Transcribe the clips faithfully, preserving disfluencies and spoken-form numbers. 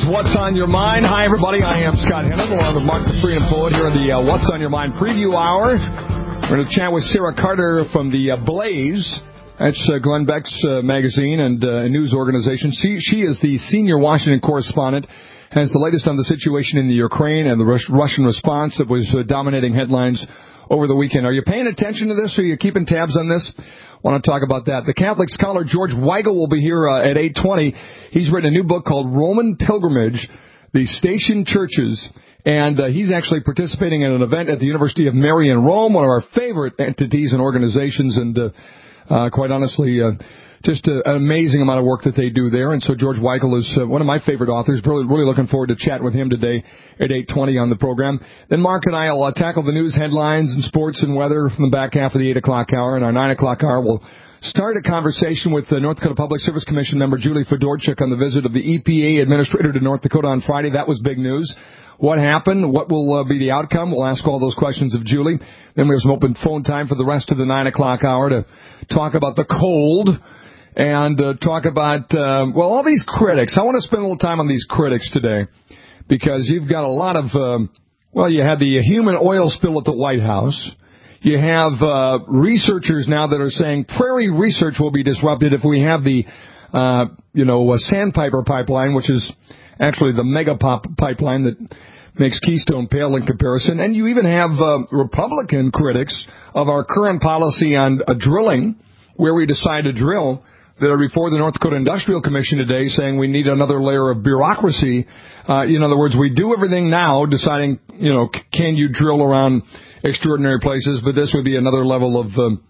What's on Your Mind. Hi, everybody. I am Scott Hennon, along with Mark the Freedom Poet here in the uh, What's on Your Mind preview hour. We're going to chat with Sarah Carter from the uh, Blaze. That's uh, Glenn Beck's uh, magazine and uh, news organization. She, she is the senior Washington correspondent, has the latest on the situation in the Ukraine and the Rus- Russian response that was uh, dominating headlines over the weekend. Are you paying attention to this? Are you keeping tabs on this? Want to talk about that. The Catholic scholar George Weigel will be here uh, at eight twenty. He's written a new book called Roman Pilgrimage, The Station Churches, and uh, he's actually participating in an event at the University of Mary in Rome, one of our favorite entities and organizations, and uh, uh, quite honestly, uh, just uh, an amazing amount of work that they do there. And so George Weigel is uh, one of my favorite authors. Really, really looking forward to chatting with him today at eight twenty on the program. Then Mark and I will uh, tackle the news headlines and sports and weather from the back half of the eight o'clock hour. And our nine o'clock hour, we'll start a conversation with the North Dakota Public Service Commission member Julie Fedorchuk on the visit of the E P A administrator to North Dakota on Friday. That was big news. What happened? What will uh, be the outcome? We'll ask all those questions of Julie. Then we have some open phone time for the rest of the nine o'clock hour to talk about the cold and uh, talk about, uh, well, all these critics. I want to spend a little time on these critics today because you've got a lot of, um, well, you had the human oil spill at the White House. You have uh, researchers now that are saying prairie research will be disrupted if we have the, uh, you know, Sandpiper pipeline, which is actually the mega pop pipeline that makes Keystone pale in comparison. And you even have uh, Republican critics of our current policy on uh, drilling, where we decide to drill, that are before the North Dakota Industrial Commission today saying we need another layer of bureaucracy. Uh, in other words, we do everything now, deciding, you know, c- can you drill around extraordinary places, but this would be another level of, um,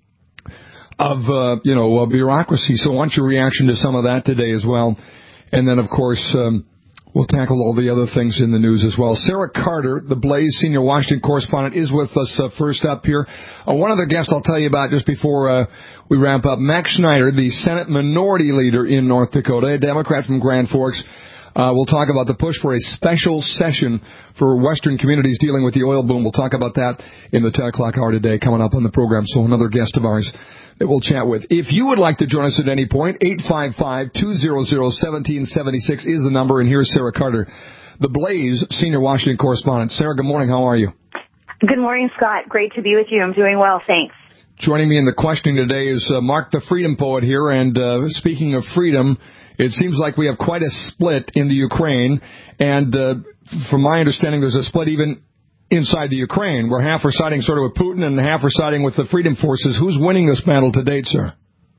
of uh, you know, uh, bureaucracy. So I want your reaction to some of that today as well. And then, of course, um, we'll tackle all the other things in the news as well. Sarah Carter, the Blaze senior Washington correspondent, is with us uh, first up here. Uh, one other guest I'll tell you about just before uh, we ramp up, Max Schneider, the Senate Minority Leader in North Dakota, a Democrat from Grand Forks. Uh, we'll talk about the push for a special session for Western communities dealing with the oil boom. We'll talk about that in the ten o'clock hour today coming up on the program. So another guest of ours that we'll chat with. If you would like to join us at any point, eight five five, two hundred, one seven seven six is the number. And here's Sarah Carter, the Blaze senior Washington correspondent. Sarah, good morning. How are you? Good morning, Scott. Great to be with you. I'm doing well, thanks. Joining me in the questioning today is uh, Mark the Freedom Poet here. And uh, speaking of freedom, it seems like we have quite a split in the Ukraine. And uh, from my understanding, there's a split even inside the Ukraine, where half are siding sort of with Putin and half are siding with the freedom forces. Who's winning this battle to date, sir?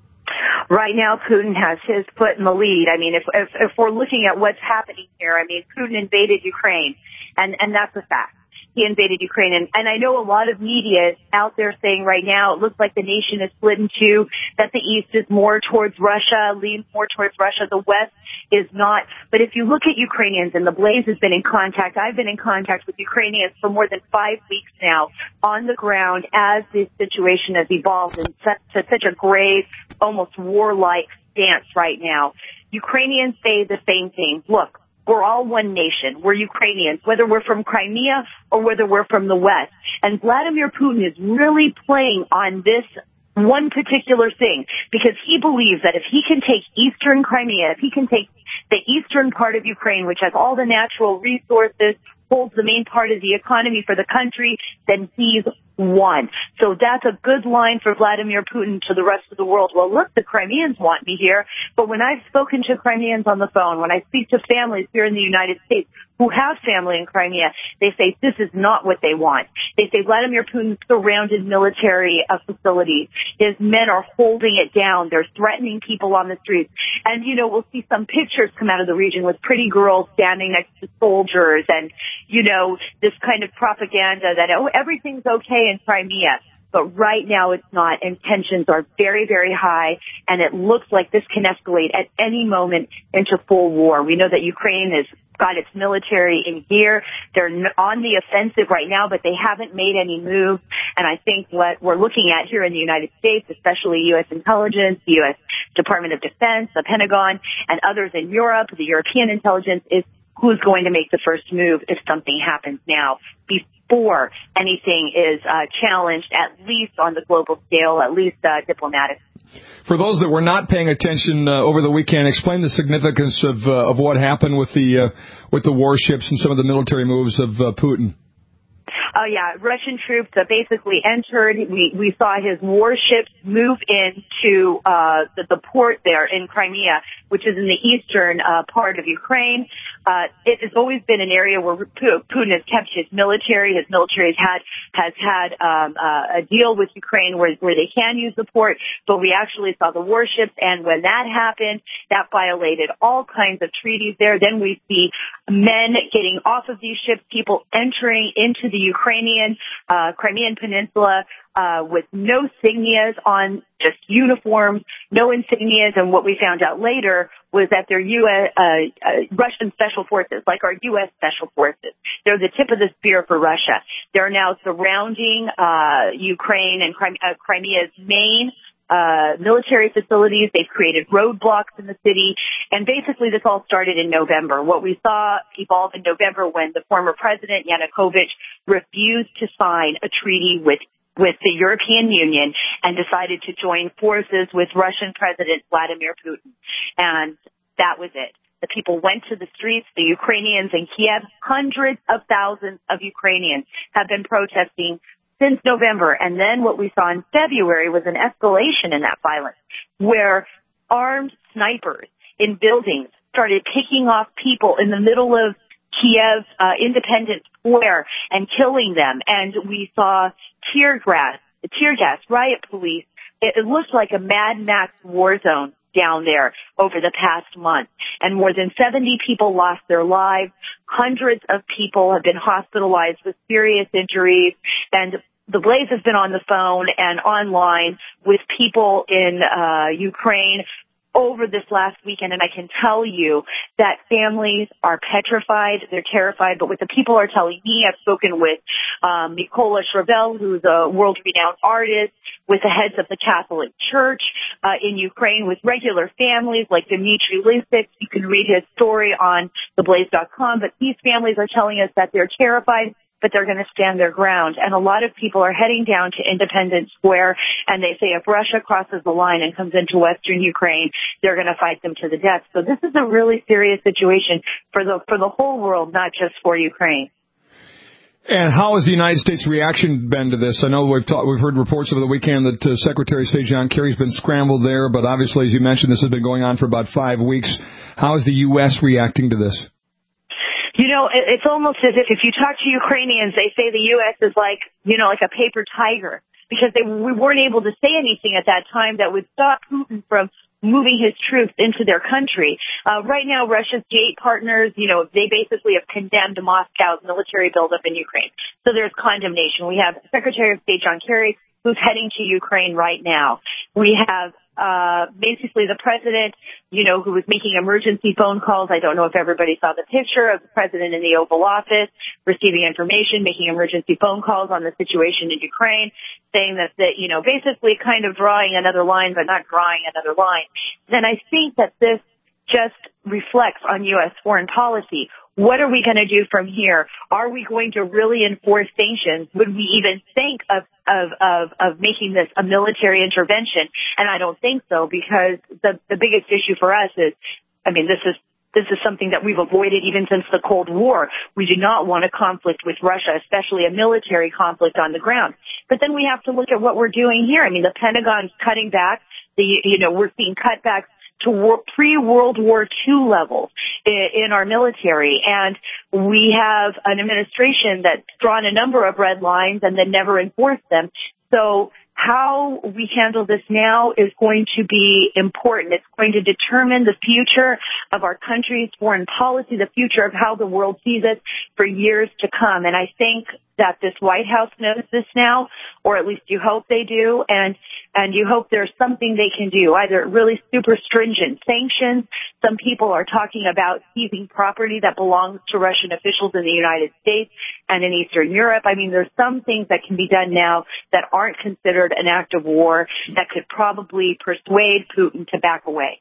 Right now, Putin has his foot in the lead. I mean, if, if, if we're looking at what's happening here, I mean, Putin invaded Ukraine, and, and that's a fact. He invaded Ukraine. And, and I know a lot of media is out there saying right now it looks like the nation is split in two, that the East is more towards Russia, leans more towards Russia. The West is not. But if you look at Ukrainians, and the Blaze has been in contact, I've been in contact with Ukrainians for more than five weeks now on the ground as this situation has evolved in such, to such a grave, almost warlike stance right now. Ukrainians say the same thing. Look, we're all one nation. We're Ukrainians, whether we're from Crimea or whether we're from the West. And Vladimir Putin is really playing on this one particular thing because he believes that if he can take eastern Crimea, if he can take the eastern part of Ukraine, which has all the natural resources, holds the main part of the economy for the country, then he's won. So that's a good line for Vladimir Putin to the rest of the world. Well, look, the Crimeans want me here, but when I've spoken to Crimeans on the phone, when I speak to families here in the United States who have family in Crimea, they say this is not what they want. They say Vladimir Putin surrounded military uh, facilities. His men are holding it down. They're threatening people on the streets. And, you know, we'll see some pictures come out of the region with pretty girls standing next to soldiers and, you know, this kind of propaganda that, oh, everything's okay in Crimea. But right now it's not, and tensions are very, very high, and it looks like this can escalate at any moment into full war. We know that Ukraine has got its military in gear. They're on the offensive right now, but they haven't made any moves. And I think what we're looking at here in the United States, especially U S intelligence, the U S Department of Defense, the Pentagon, and others in Europe, the European intelligence, is who's going to make the first move if something happens now before anything is uh, challenged, at least on the global scale, at least uh, diplomatic. For those that were not paying attention uh, over the weekend, explain the significance of uh, of what happened with the uh, with the warships and some of the military moves of uh, Putin. Oh, yeah. Russian troops uh, basically entered. We, we saw his warships move into uh, the, the port there in Crimea, which is in the eastern uh, part of Ukraine. Uh, it has always been an area where Putin has kept his military. His military has had, has had um, uh, a deal with Ukraine where, where they can use the port, but we actually saw the warships, and when that happened, that violated all kinds of treaties there. Then we see men getting off of these ships, people entering into the Ukrainian, uh, Crimean Peninsula, uh, with no insignias on, just uniforms, no insignias. And what we found out later was that they're U S, uh, uh, Russian special forces, like our U S special forces. They're the tip of the spear for Russia. They're now surrounding, uh, Ukraine and Crime, uh, Crimea's main Uh, military facilities. They've created roadblocks in the city. And basically this all started in November. What we saw evolve in November when the former president, Yanukovych, refused to sign a treaty with with the European Union and decided to join forces with Russian President Vladimir Putin. And that was it. The people went to the streets, the Ukrainians in Kiev. Hundreds of thousands of Ukrainians have been protesting since November. And then what we saw in February was an escalation in that violence, where armed snipers in buildings started picking off people in the middle of Kiev uh, Independence Square and killing them. And we saw tear gas, tear gas, riot police. It, it looked like a Mad Max war zone down there over the past month. And more than seventy people lost their lives. Hundreds of people have been hospitalized with serious injuries. And the Blaze has been on the phone and online with people in uh Ukraine over this last weekend, and I can tell you that families are petrified, they're terrified, but what the people are telling me, I've spoken with um, Mykola Shravel, who's a world-renowned artist, with the heads of the Catholic Church uh, in Ukraine, with regular families like Dmitry Lisik. You can read his story on the blaze dot com, but these families are telling us that they're terrified, but they're going to stand their ground. And a lot of people are heading down to Independence Square, and they say if Russia crosses the line and comes into Western Ukraine, they're going to fight them to the death. So this is a really serious situation for the for the whole world, not just for Ukraine. And how has the United States reaction been to this? I know we've talked, we've heard reports over the weekend that uh, Secretary of State John Kerry's been scrambled there, but obviously, as you mentioned, this has been going on for about five weeks. How is the U S reacting to this? You know, it's almost as if if you talk to Ukrainians, they say the U S is like, you know, like a paper tiger, because they, we weren't able to say anything at that time that would stop Putin from moving his troops into their country. Uh, right now, Russia's G eight partners, you know, they basically have condemned Moscow's military buildup in Ukraine. So there's condemnation. We have Secretary of State John Kerry, who's heading to Ukraine right now. We have uh basically the president, you know, who was making emergency phone calls. I don't know if everybody saw the picture of the president in the Oval Office receiving information, making emergency phone calls on the situation in Ukraine, saying that, that, you know, basically kind of drawing another line, but not drawing another line. Then I think that this just reflects on U S foreign policy. What are we going to do from here? Are we going to really enforce sanctions? Would we even think of, of, of, of making this a military intervention? And I don't think so, because the, the biggest issue for us is, I mean, this is, this is something that we've avoided even since the Cold War. We do not want a conflict with Russia, especially a military conflict on the ground. But then we have to look at what we're doing here. I mean, the Pentagon's cutting back. The, you know, we're seeing cutbacks to war, pre-World War Two levels in, in our military. And we have an administration that's drawn a number of red lines and then never enforced them. So how we handle this now is going to be important. It's going to determine the future of our country's foreign policy, the future of how the world sees us for years to come. And I think that this White House knows this now, or at least you hope they do, and and you hope there's something they can do, either really super stringent sanctions. Some people are talking about seizing property that belongs to Russian officials in the United States and in Eastern Europe. I mean, there's some things that can be done now that aren't considered an act of war that could probably persuade Putin to back away.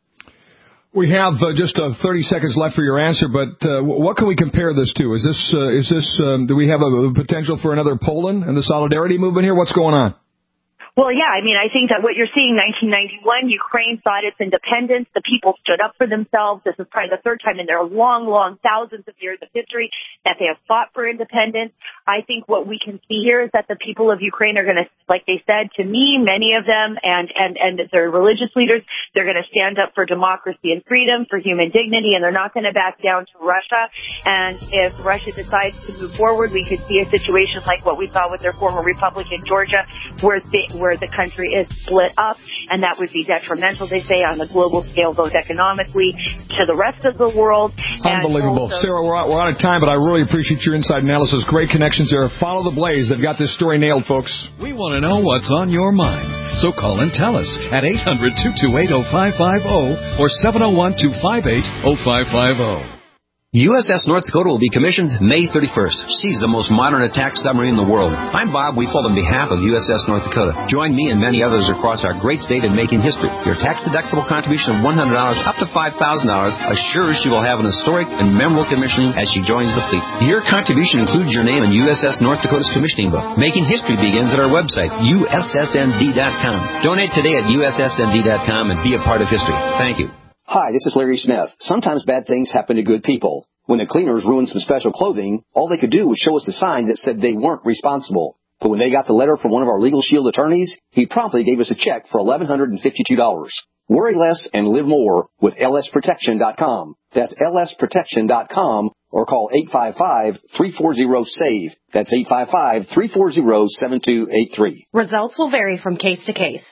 We have uh, just uh, thirty seconds left for your answer, but uh, what can we compare this to? Is this, uh, is this, um, do we have a, a potential for another Poland and the solidarity movement here? What's going on? Well, yeah, I mean, I think that what you're seeing, nineteen ninety-one, Ukraine sought its independence. The people stood up for themselves. This is probably the third time in their long, long thousands of years of history that they have fought for independence. I think what we can see here is that the people of Ukraine are going to, like they said to me, many of them, and, and, and their religious leaders, they're going to stand up for democracy and freedom, for human dignity, and they're not going to back down to Russia. And if Russia decides to move forward, we could see a situation like what we saw with their former republic in Georgia, where they, where the country is split up, and that would be detrimental, they say, on the global scale, both economically to the rest of the world. Unbelievable. Also, Sarah, we're out, we're out of time, but I really appreciate your inside analysis. Great connections there. Follow the Blaze. They've got this story nailed, folks. We want to know what's on your mind. So call and tell us at eight hundred, two two eight, oh five five oh or seven oh one, two five eight, oh five five oh. U S S North Dakota will be commissioned May thirty-first. She's the most modern attack submarine in the world. I'm Bob Weefeld on behalf of U S S North Dakota. Join me and many others across our great state in making history. Your tax-deductible contribution of one hundred dollars up to five thousand dollars assures she will have an historic and memorable commissioning as she joins the fleet. Your contribution includes your name in U S S North Dakota's commissioning book. Making history begins at our website, U S S N D dot com. Donate today at U S S N D dot com and be a part of history. Thank you. Hi, this is Larry Smith. Sometimes bad things happen to good people. When the cleaners ruined some special clothing, all they could do was show us a sign that said they weren't responsible. But when they got the letter from one of our Legal Shield attorneys, he promptly gave us a check for eleven fifty-two dollars. Worry less and live more with L S protection dot com. That's L S protection dot com or call eight five five, three four zero, SAVE. That's eight five five, three four zero, seven two eight three. Results will vary from case to case.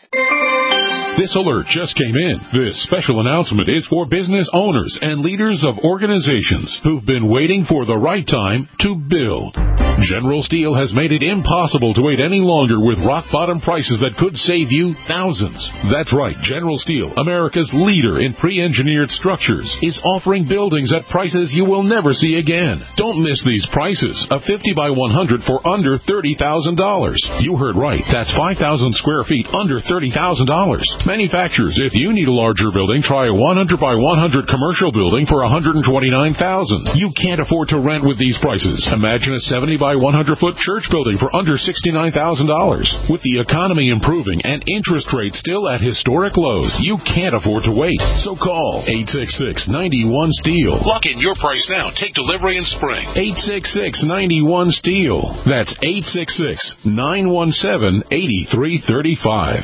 This alert just came in. This special announcement is for business owners and leaders of organizations who've been waiting for the right time to build. General Steel has made it impossible to wait any longer with rock-bottom prices that could save you thousands. That's right. General Steel, America's leader in pre-engineered structures, is offering buildings at prices you will never see again. Don't miss these prices. A fifty by one hundred for under thirty thousand dollars. You heard right. That's five thousand square feet under thirty thousand dollars. Manufacturers, if you need a larger building, try a one hundred by one hundred commercial building for one hundred twenty-nine thousand dollars. You can't afford to rent with these prices. Imagine a seventy by one hundred foot church building for under sixty-nine thousand dollars. With the economy improving and interest rates still at historic lows, you can't afford to wait. So call eight six six, nine one, STEEL. Lock in your price now. Take delivery in spring. eight six six, nine one, STEEL. That's eight six six, nine one seven, eight three three five.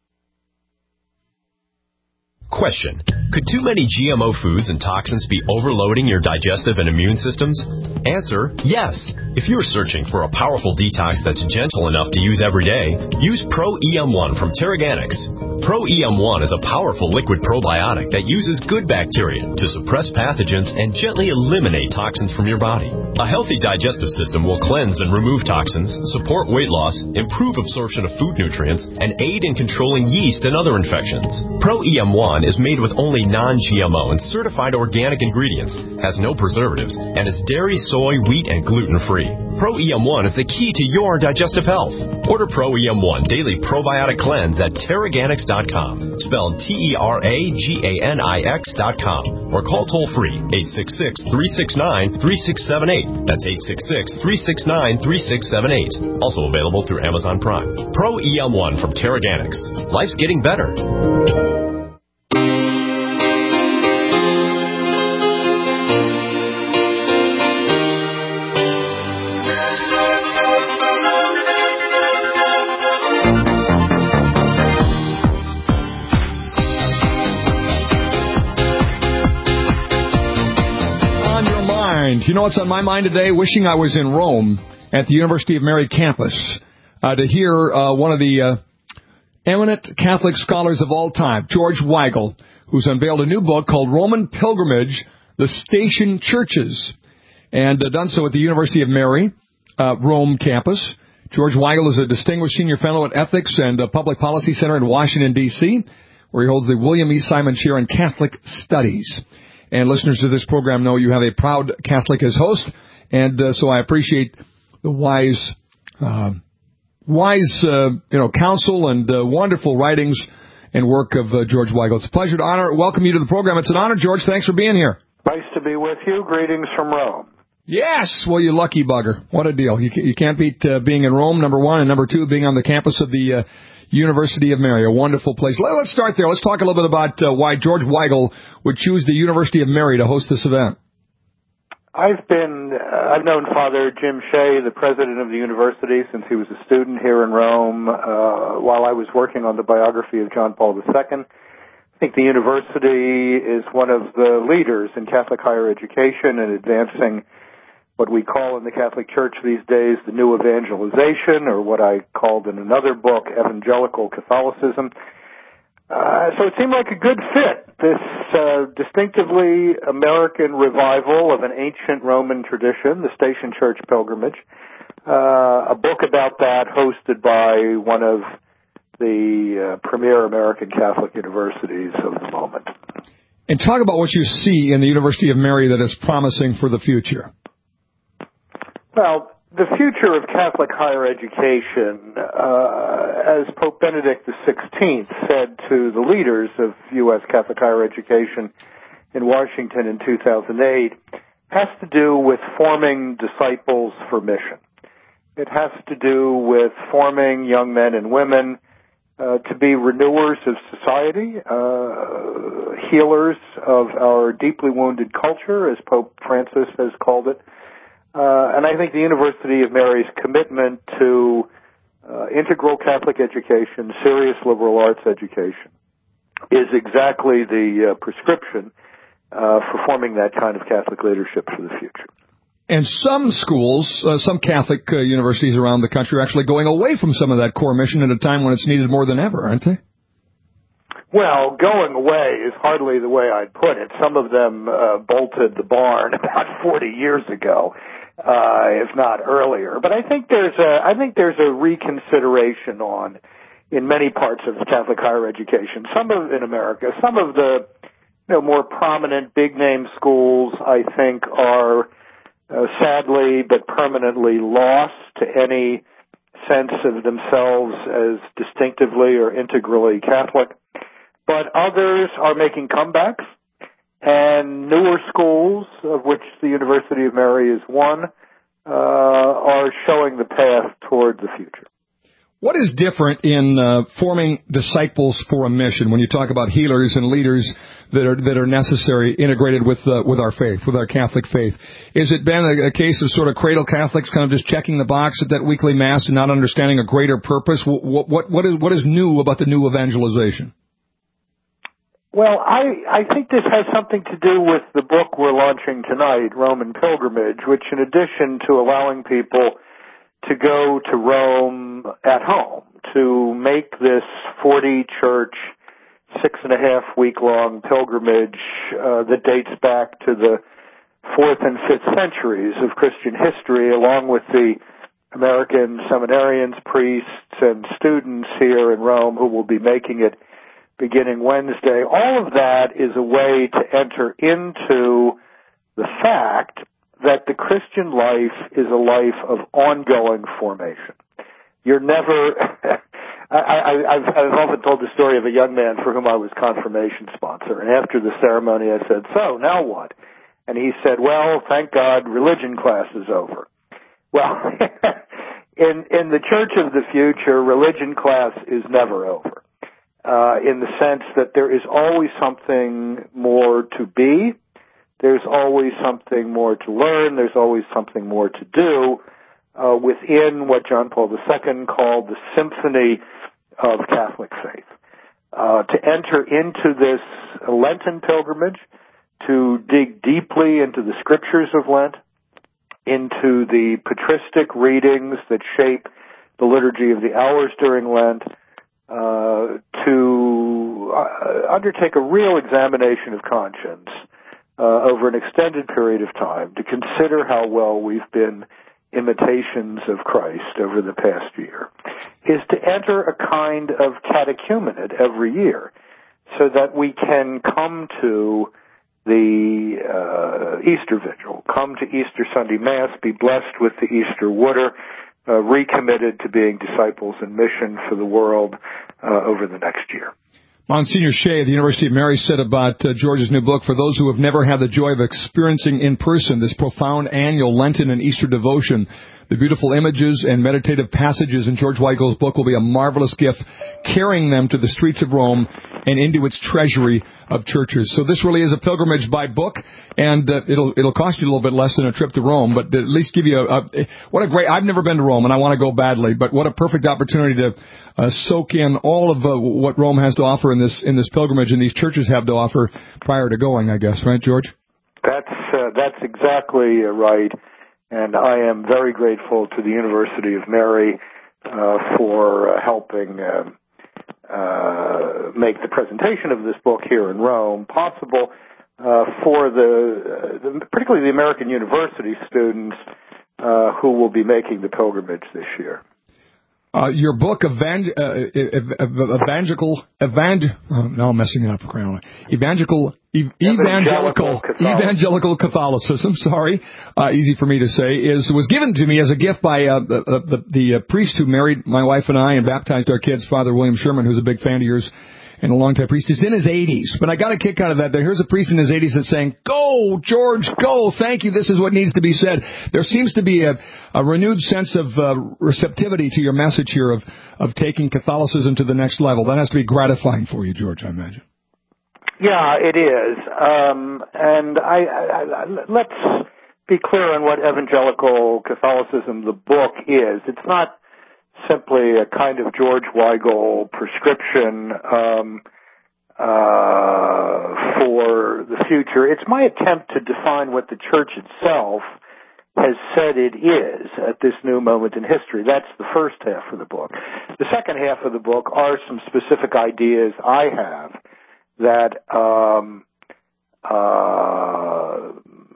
Question. Could too many G M O foods and toxins be overloading your digestive and immune systems? Answer, yes. If you're searching for a powerful detox that's gentle enough to use every day, use Pro E M one from Terraganics. Pro E M one is a powerful liquid probiotic that uses good bacteria to suppress pathogens and gently eliminate toxins from your body. A healthy digestive system will cleanse and remove toxins, support weight loss, improve absorption of food nutrients, and aid in controlling yeast and other infections. Pro E M one is made with only non-G M O and certified organic ingredients, has no preservatives, and is dairy, soy, wheat, and gluten-free. Pro E M one is the key to your digestive health. Order Pro E M one Daily Probiotic Cleanse at Terraganics dot com, spelled T E R A G A N I X dot com, or call toll-free eight six six, three six nine, three six seven eight. That's eight six six, three six nine, three six seven eight. Also available through Amazon Prime. Pro E M one from Terraganics. Life's getting better. You know what's on my mind today? Wishing I was in Rome at the University of Mary campus uh, to hear uh, one of the uh, eminent Catholic scholars of all time, George Weigel, who's unveiled a new book called Roman Pilgrimage, The Station Churches, and uh, done so at the University of Mary, uh, Rome campus. George Weigel is a distinguished senior fellow at Ethics and uh, Public Policy Center in Washington, D C, where he holds the William E. Simon Chair in Catholic Studies. And listeners to this program know you have a proud Catholic as host, and uh, so I appreciate the wise, uh, wise, uh, you know, counsel and uh, wonderful writings and work of uh, George Weigel. It's a pleasure to honor, welcome you to the program. It's an honor, George. Thanks for being here. Nice to be with you. Greetings from Rome. Yes. Well, you lucky bugger. What a deal. You, you can't beat uh, being in Rome, number one, and number two, being on the campus of the uh, University of Mary, a wonderful place. Let, let's start there. Let's talk a little bit about uh, why George Weigel would choose the University of Mary to host this event. I've been, uh, I've known Father Jim Shea, the president of the university, since he was a student here in Rome, uh, while I was working on the biography of John Paul the Second. I think the university is one of the leaders in Catholic higher education and advancing what we call in the Catholic Church these days the new evangelization, or what I called in another book, evangelical Catholicism. Uh, so it seemed like a good fit, this uh, distinctively American revival of an ancient Roman tradition, the Station Church pilgrimage, uh, a book about that hosted by one of the uh, premier American Catholic universities of the moment. And talk about what you see in the University of Mary that is promising for the future. Well, the future of Catholic higher education, uh, as Pope Benedict the sixteenth said to the leaders of U S Catholic higher education in Washington in two thousand eight, has to do with forming disciples for mission. It has to do with forming young men and women uh, to be renewers of society, uh, healers of our deeply wounded culture, as Pope Francis has called it. Uh, and I think the University of Mary's commitment to uh, integral Catholic education, serious liberal arts education, is exactly the uh, prescription uh, for forming that kind of Catholic leadership for the future. And some schools, uh, some Catholic uh, universities around the country are actually going away from some of that core mission at a time when it's needed more than ever, aren't they? Well, going away is hardly the way I'd put it. Some of them uh, bolted the barn about forty years ago, uh, if not earlier. But I think there's a, I think there's a reconsideration on in many parts of Catholic higher education. Some of in America, some of the you know more prominent big name schools, I think, are uh, sadly but permanently lost to any sense of themselves as distinctively or integrally Catholic. But others are making comebacks, and newer schools, of which the University of Mary is one, uh, are showing the path toward the future. What is different in uh, forming disciples for a mission when you talk about healers and leaders that are that are necessary, integrated with uh, with our faith, with our Catholic faith? Is it been a, a case of sort of cradle Catholics kind of just checking the box at that weekly Mass and not understanding a greater purpose? What, what, what, is, what is new about the new evangelization? Well, I, I think this has something to do with the book we're launching tonight, Roman Pilgrimage, which in addition to allowing people to go to Rome at home, to make this forty-church, six-and-a-half-week-long pilgrimage uh, that dates back to the fourth and fifth centuries of Christian history, along with the American seminarians, priests, and students here in Rome who will be making it beginning Wednesday. All of that is a way to enter into the fact that the Christian life is a life of ongoing formation. You're never... I, I, I've, I've often told the story of a young man for whom I was confirmation sponsor, and after the ceremony I said, so, now what? And he said, well, thank God, religion class is over. Well, in, in the Church of the Future, religion class is never over. Uh, in the sense that there is always something more to be, there's always something more to learn, there's always something more to do uh, within what John Paul the Second called the symphony of Catholic faith. Uh, to enter into this Lenten pilgrimage, to dig deeply into the scriptures of Lent, into the patristic readings that shape the liturgy of the hours during Lent, Uh, to uh, undertake a real examination of conscience uh, over an extended period of time, to consider how well we've been imitations of Christ over the past year, is to enter a kind of catechumenate every year so that we can come to the uh, Easter Vigil, come to Easter Sunday Mass, be blessed with the Easter water, Uh, recommitted to being disciples in mission for the world uh, over the next year. Monsignor Shea of the University of Mary said about uh, George's new book, for those who have never had the joy of experiencing in person this profound annual Lenten and Easter devotion, the beautiful images and meditative passages in George Weigel's book will be a marvelous gift, carrying them to the streets of Rome and into its treasury of churches. So this really is a pilgrimage by book, and uh, it'll it'll cost you a little bit less than a trip to Rome, but at least give you a, a what a great. I've never been to Rome, and I want to go badly, but what a perfect opportunity to uh, soak in all of uh, what Rome has to offer in this in this pilgrimage, and these churches have to offer prior to going. I guess, right, George? That's uh, that's exactly right. And I am very grateful to the University of Mary uh, for uh, helping uh, uh, make the presentation of this book here in Rome possible uh, for the, uh, the, particularly the American university students uh, who will be making the pilgrimage this year. Uh, your book, Evang- uh, Evangelical, Evang- oh, now I'm messing it up, Evangelical, ev- Evangelical, Evangelical Catholicism, sorry, uh, easy for me to say, is was given to me as a gift by uh, the, the, the uh, priest who married my wife and I and baptized our kids, Father William Sherman, who's a big fan of yours and a longtime priest. He's in his eighties, but I got a kick out of that. Here's a priest in his eighties that's saying, go, George, go, thank you, this is what needs to be said. There seems to be a, a renewed sense of uh, receptivity to your message here of, of taking Catholicism to the next level. That has to be gratifying for you, George, I imagine. Yeah, it is. Um, and I, I, I, let's be clear on what Evangelical Catholicism, the book, is. It's not simply a kind of George Weigel prescription um, uh, for the future. It's my attempt to define what the Church itself has said it is at this new moment in history. That's the first half of the book. The second half of the book are some specific ideas I have that um, uh,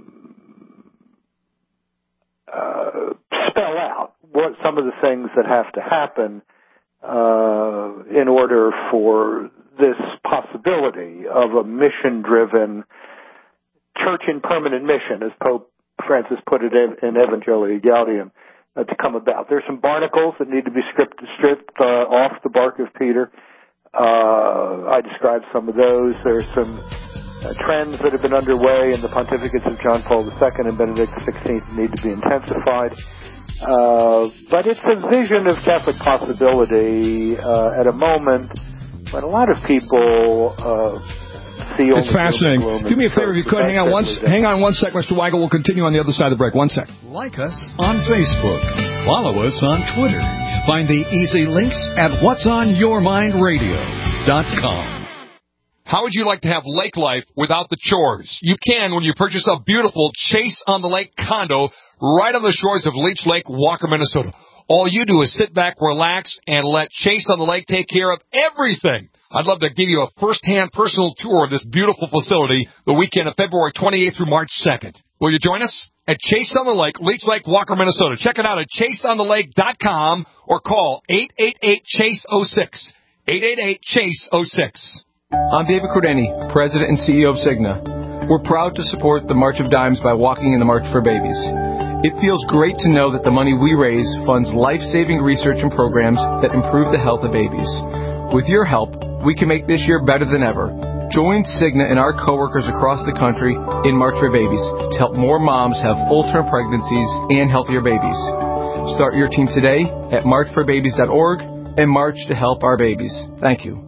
uh, spell out what some of the things that have to happen uh, in order for this possibility of a mission-driven church in permanent mission, as Pope Francis put it in, in Evangelii Gaudium, uh, to come about. There's some barnacles that need to be stripped, stripped uh, off the bark of Peter. Uh, I described some of those. There's some uh, trends that have been underway in the pontificates of John Paul the Second and Benedict the Sixteenth that need to be intensified. Uh, but it's a vision of Catholic possibility uh, at a moment when a lot of people uh, see It's fascinating. Do me a favor if you could. Hang on one, hang on one sec, Mister Weigel. We'll continue on the other side of the break. One sec. Like us on Facebook. Follow us on Twitter. Find the easy links at whats on your mind radio dot com. How would you like to have lake life without the chores? You can when you purchase a beautiful Chase on the Lake condo right on the shores of Leech Lake, Walker, Minnesota. All you do is sit back, relax, and let Chase on the Lake take care of everything. I'd love to give you a first-hand personal tour of this beautiful facility the weekend of February twenty-eighth through March second. Will you join us? At Chase on the Lake, Leech Lake, Walker, Minnesota. Check it out at chase on the lake dot com or call eight eight eight chase oh six. eight eight eight chase oh six. I'm David Crudeni, President and C E O of Cigna. We're proud to support the March of Dimes by walking in the March for Babies. It feels great to know that the money we raise funds life-saving research and programs that improve the health of babies. With your help, we can make this year better than ever. Join Cigna and our coworkers across the country in March for Babies to help more moms have full-term pregnancies and healthier babies. Start your team today at march for babies dot org and march to help our babies. Thank you.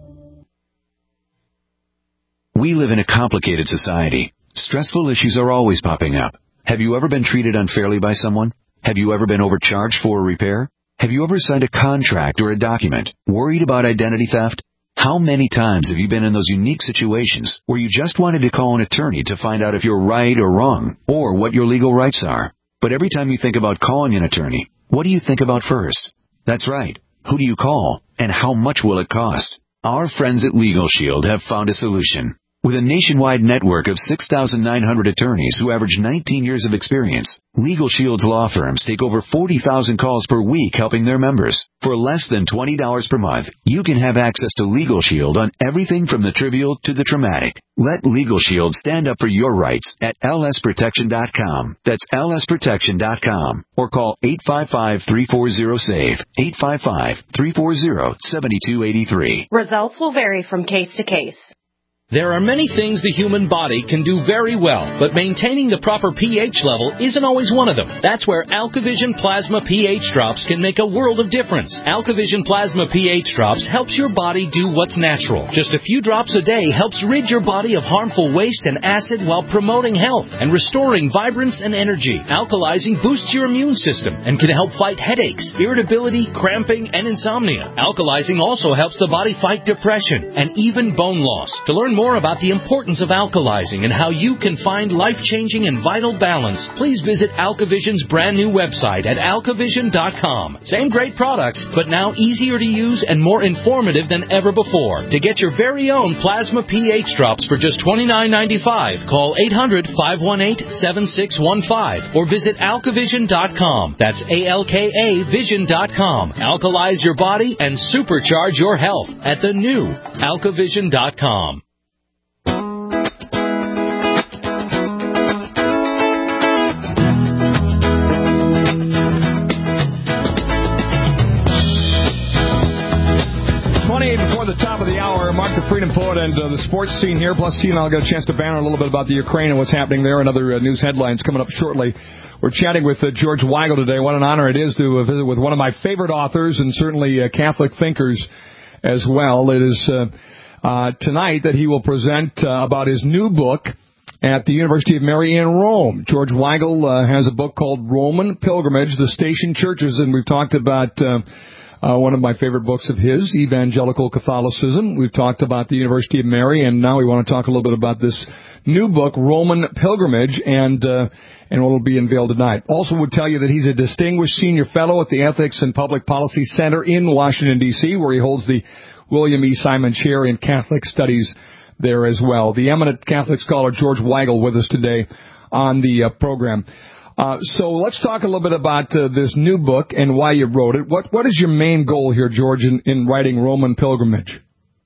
We live in a complicated society. Stressful issues are always popping up. Have you ever been treated unfairly by someone? Have you ever been overcharged for a repair? Have you ever signed a contract or a document worried about identity theft? How many times have you been in those unique situations where you just wanted to call an attorney to find out if you're right or wrong, or what your legal rights are? But every time you think about calling an attorney, what do you think about first? That's right. Who do you call, and how much will it cost? Our friends at Legal Shield have found a solution. With a nationwide network of six thousand nine hundred attorneys who average nineteen years of experience, Legal Shield's law firms take over forty thousand calls per week helping their members. For less than twenty dollars per month, you can have access to Legal Shield on everything from the trivial to the traumatic. Let Legal Shield stand up for your rights at L S protection dot com. That's L S protection dot com. Or call eight five five, three four zero, S A V E, eight five five, three four zero, seven two eight three. Results will vary from case to case. There are many things the human body can do very well, but maintaining the proper pH level isn't always one of them. That's where AlkaVision Plasma pH Drops can make a world of difference. AlkaVision Plasma pH Drops helps your body do what's natural. Just a few drops a day helps rid your body of harmful waste and acid while promoting health and restoring vibrance and energy. Alkalizing boosts your immune system and can help fight headaches, irritability, cramping, and insomnia. Alkalizing also helps the body fight depression and even bone loss. To learn more about the importance of alkalizing and how you can find life-changing and vital balance, please visit AlkaVision's brand new website at alkavision dot com. Same great products, but now easier to use and more informative than ever before. To get your very own Plasma pH Drops for just twenty-nine ninety-five, call eight hundred, five one eight, seven six one five or visit alkavision dot com. That's A L K A vision dot com. Alkalize your body and supercharge your health at the new alkavision dot com. Before the top of the hour, Mark the Freedom Poet and uh, the sports scene here. Plus, you know, I'll get a chance to banter a little bit about the Ukraine and what's happening there and other uh, news headlines coming up shortly. We're chatting with uh, George Weigel today. What an honor it is to uh, visit with one of my favorite authors and certainly uh, Catholic thinkers as well. It is uh, uh, tonight that he will present uh, about his new book at the University of Mary in Rome. George Weigel uh, has a book called Roman Pilgrimage, The Station Churches, and we've talked about Uh, Uh, one of my favorite books of his, Evangelical Catholicism. We've talked about the University of Mary, and now we want to talk a little bit about this new book, Roman Pilgrimage, and uh, and what will be unveiled tonight. Also would tell you that he's a distinguished senior fellow at the Ethics and Public Policy Center in Washington, D C, where he holds the William E. Simon Chair in Catholic Studies there as well. The eminent Catholic scholar George Weigel with us today on the uh, program. Uh, so let's talk a little bit about uh, this new book and why you wrote it. What What is your main goal here, George, in, in writing Roman Pilgrimage?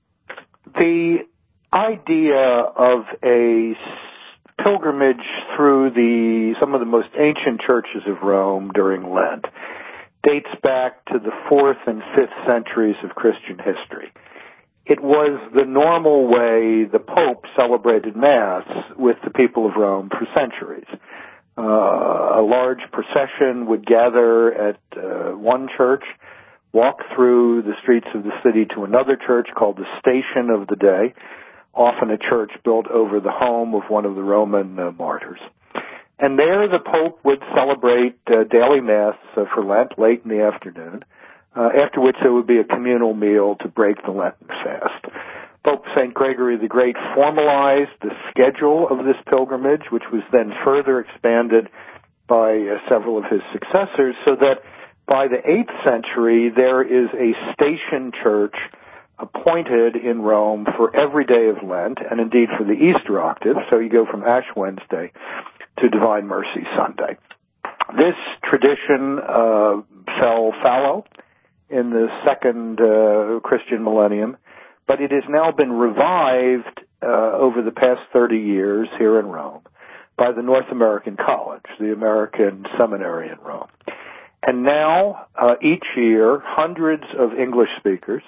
The idea of a pilgrimage through the some of the most ancient churches of Rome during Lent dates back to the fourth and fifth centuries of Christian history. It was the normal way the Pope celebrated Mass with the people of Rome for centuries. Uh, a large procession would gather at uh, one church, walk through the streets of the city to another church called the Station of the Day, often a church built over the home of one of the Roman uh, martyrs. And there the Pope would celebrate uh, daily Mass uh, for Lent late in the afternoon, uh, after which there would be a communal meal to break the Lenten fast. Pope Saint Gregory the Great formalized the schedule of this pilgrimage, which was then further expanded by uh, several of his successors, so that by the eighth century there is a station church appointed in Rome for every day of Lent, and indeed for the Easter octave, so you go from Ash Wednesday to Divine Mercy Sunday. This tradition uh, fell fallow in the second uh, Christian millennium, but it has now been revived uh, over the past thirty years here in Rome by the North American College, the American Seminary in Rome. And now, uh, each year, hundreds of English speakers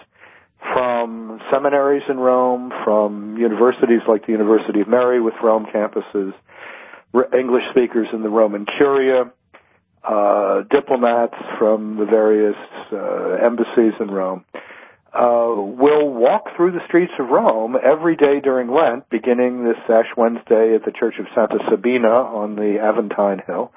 from seminaries in Rome, from universities like the University of Mary with Rome campuses, English speakers in the Roman Curia, uh, diplomats from the various uh, embassies in Rome, Uh, will walk through the streets of Rome every day during Lent, beginning this Ash Wednesday at the Church of Santa Sabina on the Aventine Hill,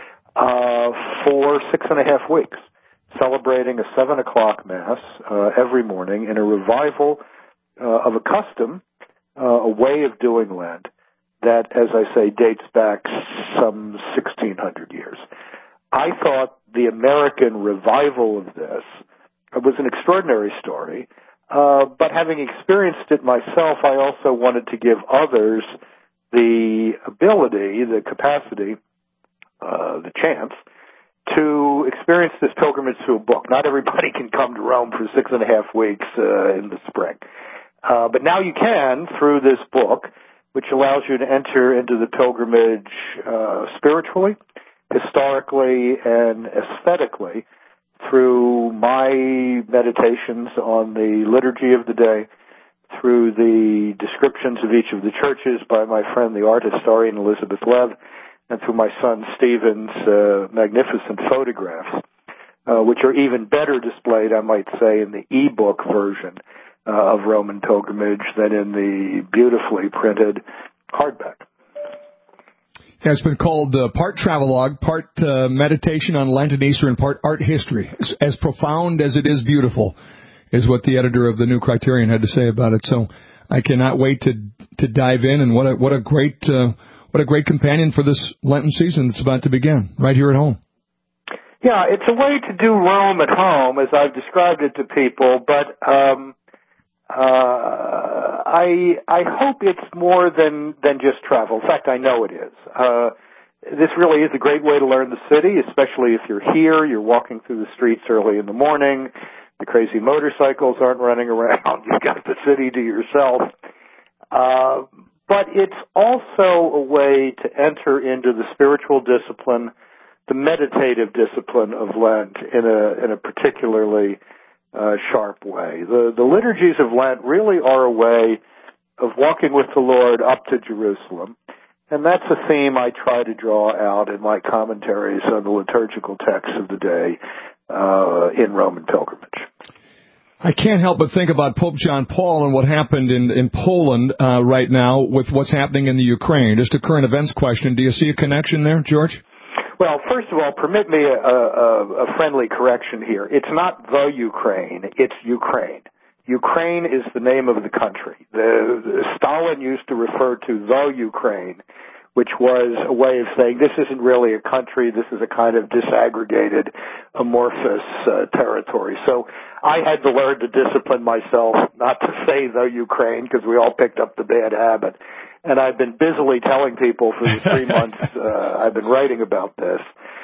uh, for six and a half weeks, celebrating a seven o'clock Mass uh, every morning in a revival uh, of a custom, uh, a way of doing Lent that, as I say, dates back some sixteen hundred years. I thought the American revival of this it was an extraordinary story. Uh, but having experienced it myself, I also wanted to give others the ability, the capacity, uh, the chance to experience this pilgrimage through a book. Not everybody can come to Rome for six and a half weeks uh, in the spring. Uh, but now you can through this book, which allows you to enter into the pilgrimage uh, spiritually, historically, and aesthetically through my meditations on the liturgy of the day, through the descriptions of each of the churches by my friend, the art historian Elizabeth Lev, and through my son Stephen's uh, magnificent photographs, uh, which are even better displayed, I might say, in the e-book version uh, of Roman Pilgrimage than in the beautifully printed hardback. Yeah, it's been called uh, part travelogue, part uh, meditation on Lent and Easter, and part art history. As, as profound as it is beautiful, is what the editor of the New Criterion had to say about it. So I cannot wait to to dive in, and what a what a great uh, what a great companion for this Lenten season that's about to begin right here at home. Yeah, it's a way to do Rome at home, as I've described it to people, but um, uh, I I hope it's more than than just travel. In fact, I know it is. Uh, this really is a great way to learn the city, especially if you're here, you're walking through the streets early in the morning, the crazy motorcycles aren't running around, you've got the city to yourself. Uh, but it's also a way to enter into the spiritual discipline, the meditative discipline of Lent in a in a particularly uh, sharp way. The the liturgies of Lent really are a way of walking with the Lord up to Jerusalem, and that's a theme I try to draw out in my commentaries on the liturgical texts of the day uh, in Roman pilgrimage. I can't help but think about Pope John Paul and what happened in, in Poland uh, right now with what's happening in the Ukraine. Just a current events question. Do you see a connection there, George? Well, first of all, permit me a, a, a friendly correction here. It's not the Ukraine, it's Ukraine. Ukraine is the name of the country. The, the Stalin used to refer to the Ukraine, which was a way of saying this isn't really a country, this is a kind of disaggregated, amorphous uh, territory. So I had to learn to discipline myself not to say the Ukraine, because we all picked up the bad habit. And I've been busily telling people for the three months uh, I've been writing about this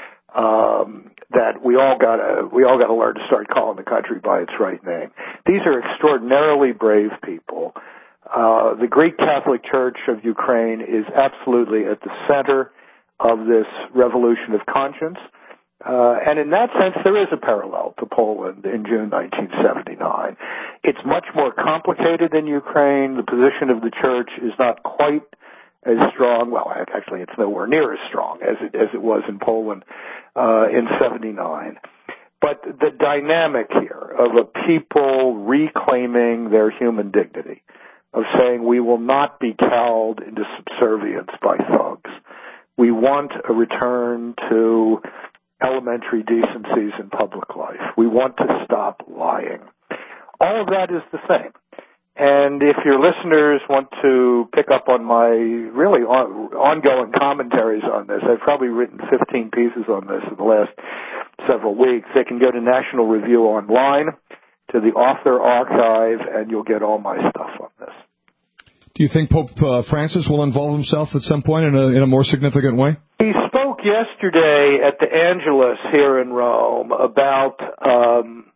um, that we all gotta we all gotta learn to start calling the country by its right name. These are extraordinarily brave people. Uh, the Greek Catholic Church of Ukraine is absolutely at the center of this revolution of conscience. Uh, and in that sense, there is a parallel to Poland in June nineteen seventy-nine. It's much more complicated in Ukraine. The position of the Church is not quite as strong. Well, actually, it's nowhere near as strong as it, as it was in Poland uh, in seventy-nine. But the dynamic here of a people reclaiming their human dignity, of saying we will not be cowed into subservience by thugs. We want a return to elementary decencies in public life. We want to stop lying. All of that is the same. And if your listeners want to pick up on my really on, ongoing commentaries on this, I've probably written fifteen pieces on this in the last several weeks. They can go to National Review Online, to the author archive, and you'll get all my stuff on this. Do you think Pope uh, Francis will involve himself at some point in a, in a more significant way? He spoke yesterday at the Angelus here in Rome about um,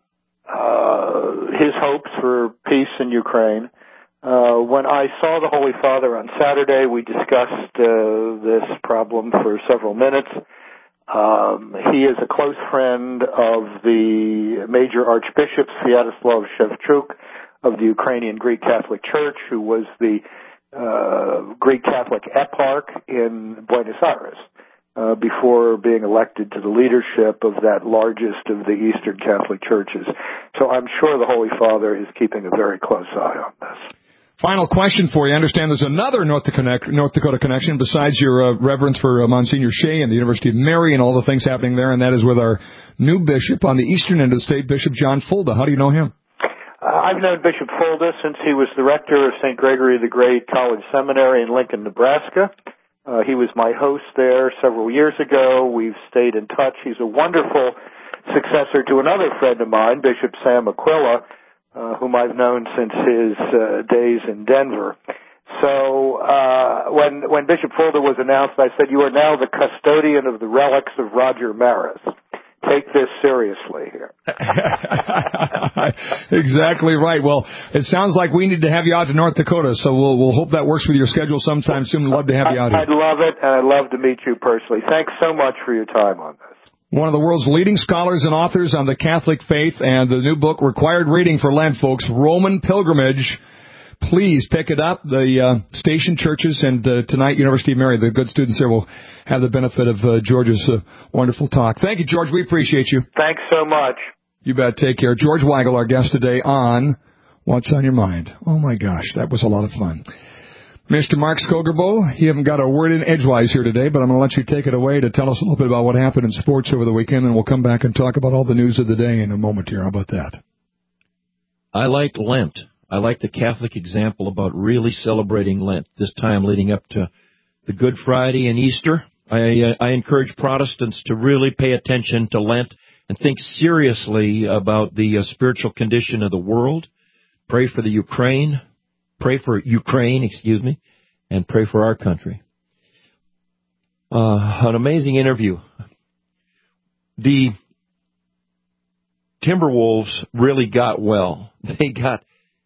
uh, his hopes for peace in Ukraine. Uh, when I saw the Holy Father on Saturday, we discussed uh, this problem for several minutes. Um, he is a close friend of the major Archbishop Sviatoslav Shevchuk of the Ukrainian Greek Catholic Church, who was the uh, Greek Catholic eparch in Buenos Aires uh, before being elected to the leadership of that largest of the Eastern Catholic churches. So I'm sure the Holy Father is keeping a very close eye on this. Final question for you. I understand there's another North Dakota, North Dakota connection besides your uh, reverence for uh, Monsignor Shea and the University of Mary and all the things happening there, and that is with our new bishop on the eastern end of the state, Bishop John Fulda. How do you know him? Uh, I've known Bishop Fulda since he was the rector of Saint Gregory the Great College Seminary in Lincoln, Nebraska. Uh, he was my host there several years ago. We've stayed in touch. He's a wonderful successor to another friend of mine, Bishop Sam Aquila, uh, whom I've known since his uh, days in Denver. So uh, when when Bishop Fulder was announced, I said, "You are now the custodian of the relics of Roger Maris. Take this seriously here." Exactly right. Well, it sounds like we need to have you out to North Dakota, so we'll we'll hope that works with your schedule sometime soon. We'd love to have you out here. I'd love it, and I'd love to meet you personally. Thanks so much for your time on this. One of the world's leading scholars and authors on the Catholic faith, and the new book, required reading for Lent, folks, Roman Pilgrimage. Please pick it up. The uh, station churches and uh, tonight, University of Mary, the good students there will have the benefit of uh, George's uh, wonderful talk. Thank you, George. We appreciate you. Thanks so much. You bet. Take care. George Weigel, our guest today on What's on Your Mind. Oh, my gosh, that was a lot of fun. Mister Mark Skogerbo, you haven't got a word in edgewise here today, but I'm going to let you take it away to tell us a little bit about what happened in sports over the weekend, and we'll come back and talk about all the news of the day in a moment here. How about that? I like Lent. I like the Catholic example about really celebrating Lent, this time leading up to the Good Friday and Easter. I, uh, I encourage Protestants to really pay attention to Lent and think seriously about the uh, spiritual condition of the world. Pray for the Ukraine, pray for Ukraine, excuse me, and pray for our country. Uh, an amazing interview. The Timberwolves really got well. They got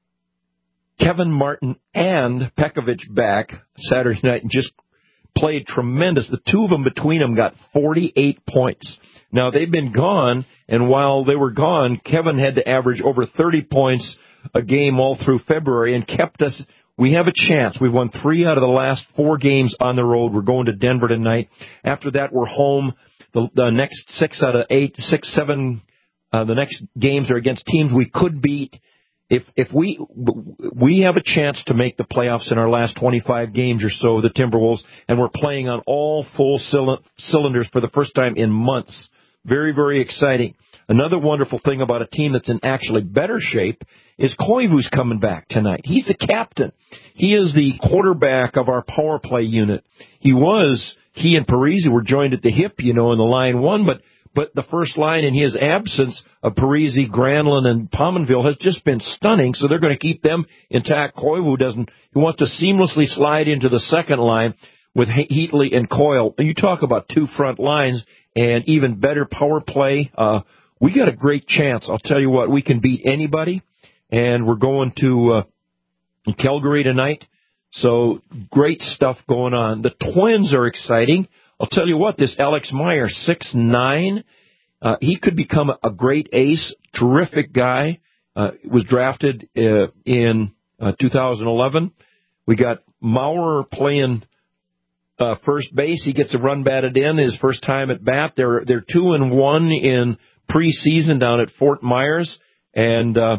Kevin Martin and Pekovic back Saturday night and just played tremendous. The two of them between them got forty-eight points. Now, they've been gone, and while they were gone, Kevin had to average over thirty points a game all through February and kept us. We have a chance. We've won three out of the last four games on the road. We're going to Denver tonight. After that, we're home. The, the next six out of eight, six, seven, uh, the next games are against teams we could beat. If if we we have a chance to make the playoffs in our last twenty-five games or so, the Timberwolves, and we're playing on all full cylinders for the first time in months. Very, very exciting. Another wonderful thing about a team that's in actually better shape is Koivu's coming back tonight. He's the captain. He is the quarterback of our power play unit. He was, he and Parisi were joined at the hip, you know, in the line one, but But the first line in his absence of Parisi, Granlund, and Pominville has just been stunning, so they're going to keep them intact. Koivu doesn't, he wants to seamlessly slide into the second line with Heatley and Coyle. You talk about two front lines and even better power play. Uh, we got a great chance. I'll tell you what, we can beat anybody, and we're going to uh, Calgary tonight. So great stuff going on. The Twins are exciting. I'll tell you what, this Alex Meyer, six nine, uh, he could become a great ace, terrific guy, uh, was drafted uh, in uh, two thousand eleven. We got Maurer playing uh, first base. He gets a run batted in his first time at bat. They're they're two and one in preseason down at Fort Myers, and uh,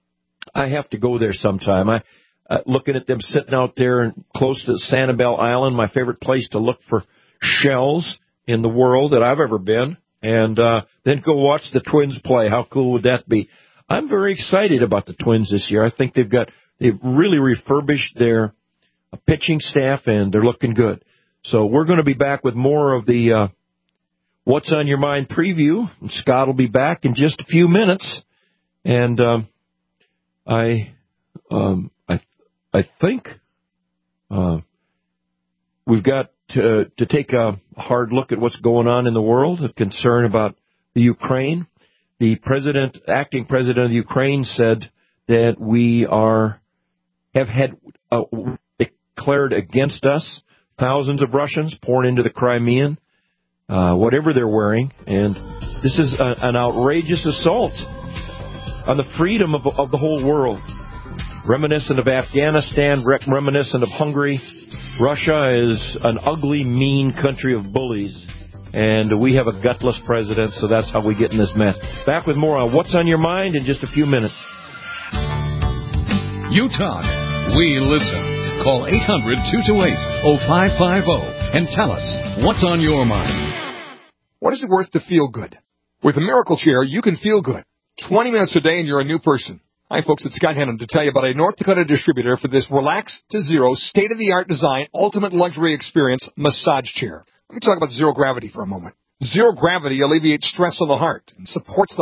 I have to go there sometime. I uh, looking at them sitting out there close to Sanibel Island, my favorite place to look for shells in the world that I've ever been, and uh, then go watch the Twins play. How cool would that be? I'm very excited about the Twins this year. I think they've got they've really refurbished their uh, pitching staff, and they're looking good. So we're going to be back with more of the uh, What's on Your Mind preview. And Scott will be back in just a few minutes, and um, I um, I I think uh, we've got To, to take a hard look at what's going on in the world, a concern about the Ukraine. The president, acting president of Ukraine said that we are, have had uh, declared against us thousands of Russians poured into the Crimean, uh, whatever they're wearing. And this is a, an outrageous assault on the freedom of, of the whole world. Reminiscent of Afghanistan, reminiscent of Hungary. Russia is an ugly, mean country of bullies, and we have a gutless president, so that's how we get in this mess. Back with more on What's on Your Mind in just a few minutes. You talk, we listen. Call eight hundred, two two eight, oh five five oh and tell us what's on your mind. What is it worth to feel good? With a Miracle Chair, you can feel good. twenty minutes a day and you're a new person. Hi, folks, it's Scott Hennon to tell you about a North Dakota distributor for this Relax to Zero, state-of-the-art design, ultimate luxury experience massage chair. Let me talk about zero gravity for a moment. Zero gravity alleviates stress on the heart and supports the heart.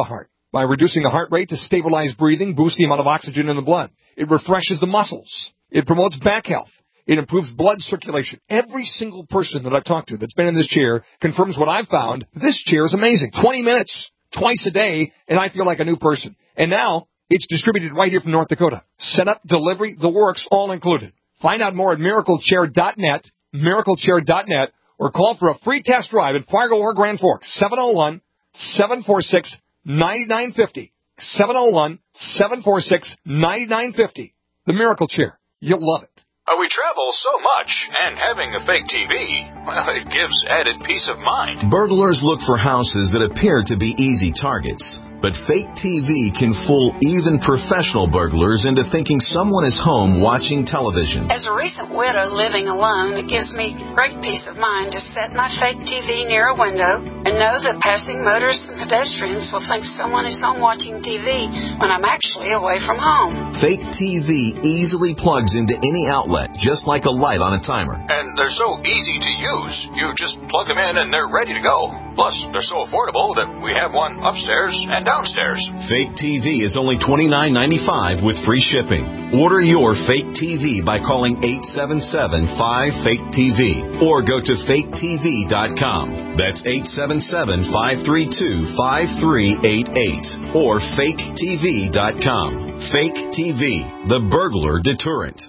by reducing the heart rate to stabilize breathing, boost the amount of oxygen in the blood. It refreshes the muscles. It promotes back health. It improves blood circulation. Every single person that I've talked to that's been in this chair confirms what I've found. This chair is amazing. twenty minutes, twice a day, and I feel like a new person. And now it's distributed right here from North Dakota. Setup, delivery, the works, all included. Find out more at miracle chair dot net, miracle chair dot net, or call for a free test drive in Fargo or Grand Forks, seven oh one, seven four six, nine nine five oh, seven oh one, seven four six, nine nine five oh. The Miracle Chair. You'll love it. Uh, we travel so much, and having a fake T V, well, it gives added peace of mind. Burglars look for houses that appear to be easy targets. But fake T V can fool even professional burglars into thinking someone is home watching television. As a recent widow living alone, it gives me great peace of mind to set my fake T V near a window and know that passing motorists and pedestrians will think someone is home watching T V when I'm actually away from home. Fake T V easily plugs into any outlet, just like a light on a timer. And they're so easy to use. You just plug them in and they're ready to go. Plus, they're so affordable that we have one upstairs and downstairs. Fake T V is only twenty-nine ninety-five with free shipping. Order your fake T V by calling eight seven seven, five, fake T V or go to fake T V dot com. That's eight seven seven, five three two, five three eight eight or fake T V dot com. Fake T V, the burglar deterrent.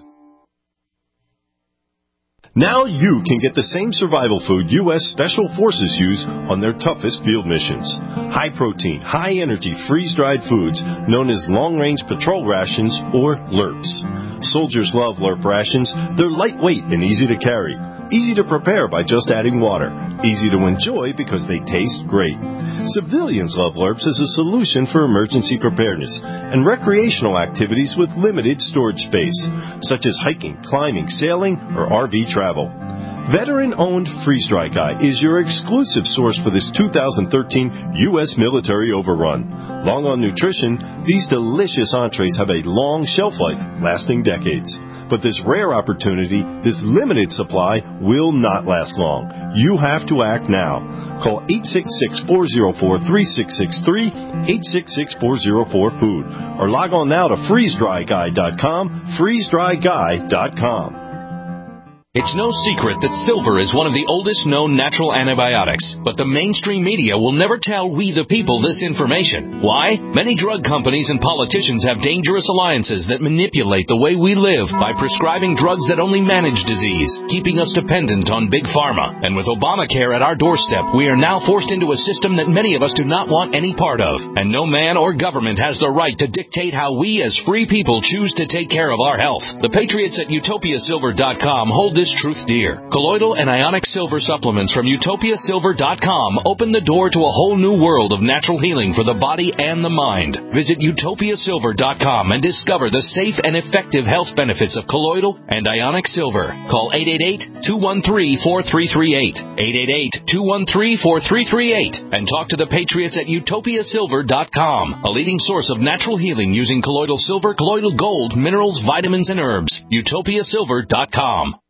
Now you can get the same survival food U S Special Forces use on their toughest field missions. High-protein, high-energy, freeze-dried foods known as long-range patrol rations, or L R Ps. Soldiers love L R P rations. They're lightweight and easy to carry. Easy to prepare by just adding water. Easy to enjoy because they taste great. Civilians love L R Ps as a solution for emergency preparedness and recreational activities with limited storage space, such as hiking, climbing, sailing, or R V travel. Veteran-owned Freeze Dry Guy is your exclusive source for this two thousand thirteen U S military overrun. Long on nutrition, these delicious entrees have a long shelf life, lasting decades. But this rare opportunity, this limited supply, will not last long. You have to act now. Call eight six six, four oh four, three six six three, eight six six, four oh four, food, or log on now to freeze dry guy dot com, freeze dry guy dot com. It's no secret that silver is one of the oldest known natural antibiotics, but the mainstream media will never tell we the people this information. Why? Many drug companies and politicians have dangerous alliances that manipulate the way we live by prescribing drugs that only manage disease, keeping us dependent on big pharma. And with Obamacare at our doorstep, we are now forced into a system that many of us do not want any part of. And no man or government has the right to dictate how we as free people choose to take care of our health. The patriots at utopia silver dot com hold this truth dear. Colloidal and ionic silver supplements from utopia silver dot com open the door to a whole new world of natural healing for the body and the mind. Visit utopia silver dot com and discover the safe and effective health benefits of colloidal and ionic silver. Call eight eight eight, two one three, four three three eight, eight eight eight, two one three, four three three eight, and talk to the patriots at utopia silver dot com, a leading source of natural healing using colloidal silver, colloidal gold, minerals, vitamins, and herbs. utopia silver dot com.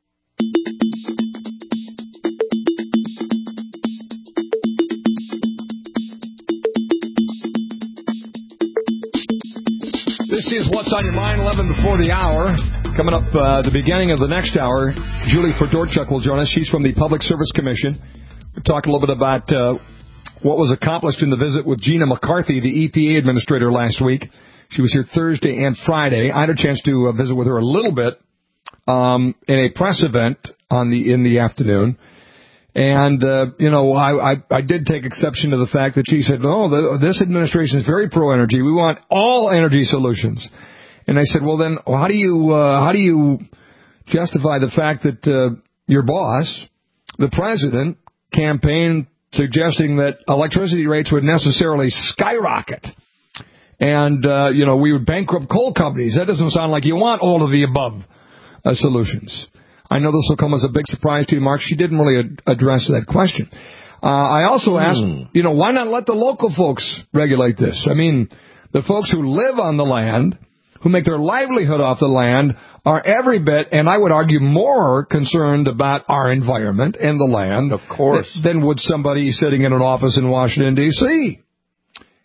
This is What's on Your Mind, eleven before the hour. Coming up uh, the beginning of the next hour, Julie Fedorchuk will join us. She's from the Public Service Commission. We'll talk a little bit about uh, what was accomplished in the visit with Gina McCarthy, the E P A administrator, last week. She was here Thursday and Friday. I had a chance to uh, visit with her a little bit um, in a press event on the in the afternoon. And, uh, you know, I, I, I did take exception to the fact that she said, no, the, this administration is very pro-energy. We want all energy solutions. And I said, well, then how do you uh, how do you justify the fact that uh, your boss, the president, campaigned suggesting that electricity rates would necessarily skyrocket? And, uh, you know, we would bankrupt coal companies. That doesn't sound like you want all of the above uh, solutions. I know this will come as a big surprise to you, Mark. She didn't really ad- address that question. Uh, I also asked, mm. you know, why not let the local folks regulate this? I mean, the folks who live on the land, who make their livelihood off the land, are every bit, and I would argue more concerned about our environment and the land, of course, th- than would somebody sitting in an office in Washington, D C